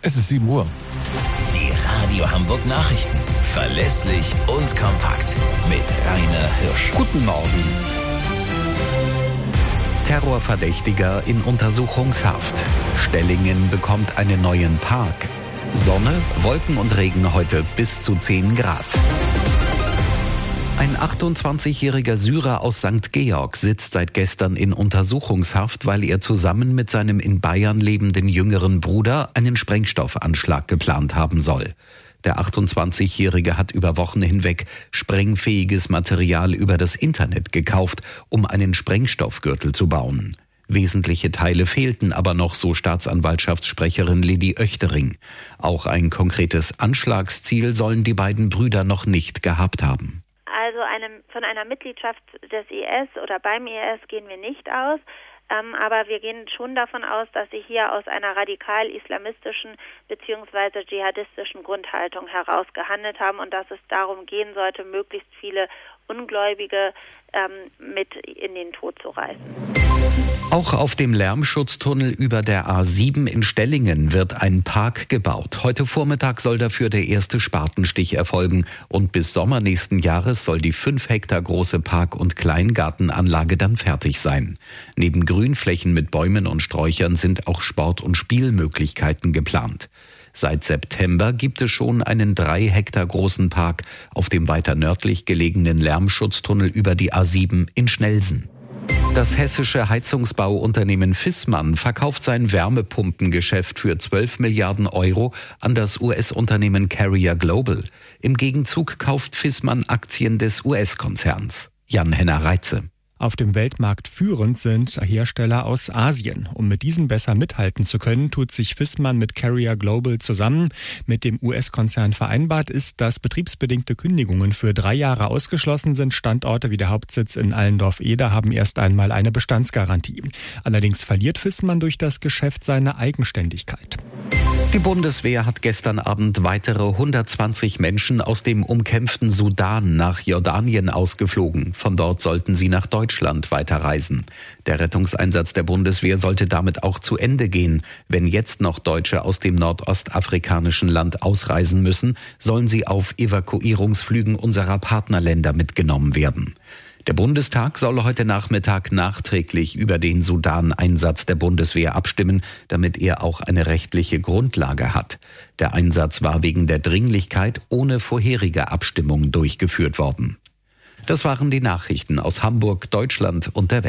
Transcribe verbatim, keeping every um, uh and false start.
Es ist sieben Uhr. Die Radio Hamburg Nachrichten. Verlässlich und kompakt. Mit Rainer Hirsch. Guten Morgen. Terrorverdächtiger in Untersuchungshaft. Stellingen bekommt einen neuen Park. Sonne, Wolken und Regen heute bis zu zehn Grad. Ein achtundzwanzigjähriger Syrer aus Sankt Georg sitzt seit gestern in Untersuchungshaft, weil er zusammen mit seinem in Bayern lebenden jüngeren Bruder einen Sprengstoffanschlag geplant haben soll. Der achtundzwanzigjährige hat über Wochen hinweg sprengfähiges Material über das Internet gekauft, um einen Sprengstoffgürtel zu bauen. Wesentliche Teile fehlten aber noch, so Staatsanwaltschaftssprecherin Lili Oechtering. Auch ein konkretes Anschlagsziel sollen die beiden Brüder noch nicht gehabt haben. Also einem, von einer Mitgliedschaft des I S oder beim I S gehen wir nicht aus, ähm, aber wir gehen schon davon aus, dass sie hier aus einer radikal-islamistischen bzw. dschihadistischen Grundhaltung heraus gehandelt haben und dass es darum gehen sollte, möglichst viele Ungläubige ähm, mit in den Tod zu reißen. Auch auf dem Lärmschutztunnel über der A sieben in Stellingen wird ein Park gebaut. Heute Vormittag soll dafür der erste Spatenstich erfolgen und bis Sommer nächsten Jahres soll die fünf Hektar große Park- und Kleingartenanlage dann fertig sein. Neben Grünflächen mit Bäumen und Sträuchern sind auch Sport- und Spielmöglichkeiten geplant. Seit September gibt es schon einen drei Hektar großen Park auf dem weiter nördlich gelegenen Lärmschutztunnel über die A sieben in Schnelsen. Das hessische Heizungsbauunternehmen Viessmann verkauft sein Wärmepumpengeschäft für zwölf Milliarden Euro an das U S-Unternehmen Carrier Global. Im Gegenzug kauft Viessmann Aktien des U S-Konzerns. Jan-Henner Reitze. Auf dem Weltmarkt führend sind Hersteller aus Asien. Um mit diesen besser mithalten zu können, tut sich Viessmann mit Carrier Global zusammen. Mit dem U S-Konzern vereinbart ist, dass betriebsbedingte Kündigungen für drei Jahre ausgeschlossen sind. Standorte wie der Hauptsitz in Allendorf-Eder haben erst einmal eine Bestandsgarantie. Allerdings verliert Viessmann durch das Geschäft seine Eigenständigkeit. Die Bundeswehr hat gestern Abend weitere hundertzwanzig Menschen aus dem umkämpften Sudan nach Jordanien ausgeflogen. Von dort sollten sie nach Deutschland weiterreisen. Der Rettungseinsatz der Bundeswehr sollte damit auch zu Ende gehen. Wenn jetzt noch Deutsche aus dem nordostafrikanischen Land ausreisen müssen, sollen sie auf Evakuierungsflügen unserer Partnerländer mitgenommen werden. Der Bundestag soll heute Nachmittag nachträglich über den Sudan-Einsatz der Bundeswehr abstimmen, damit er auch eine rechtliche Grundlage hat. Der Einsatz war wegen der Dringlichkeit ohne vorherige Abstimmung durchgeführt worden. Das waren die Nachrichten aus Hamburg, Deutschland und der Welt.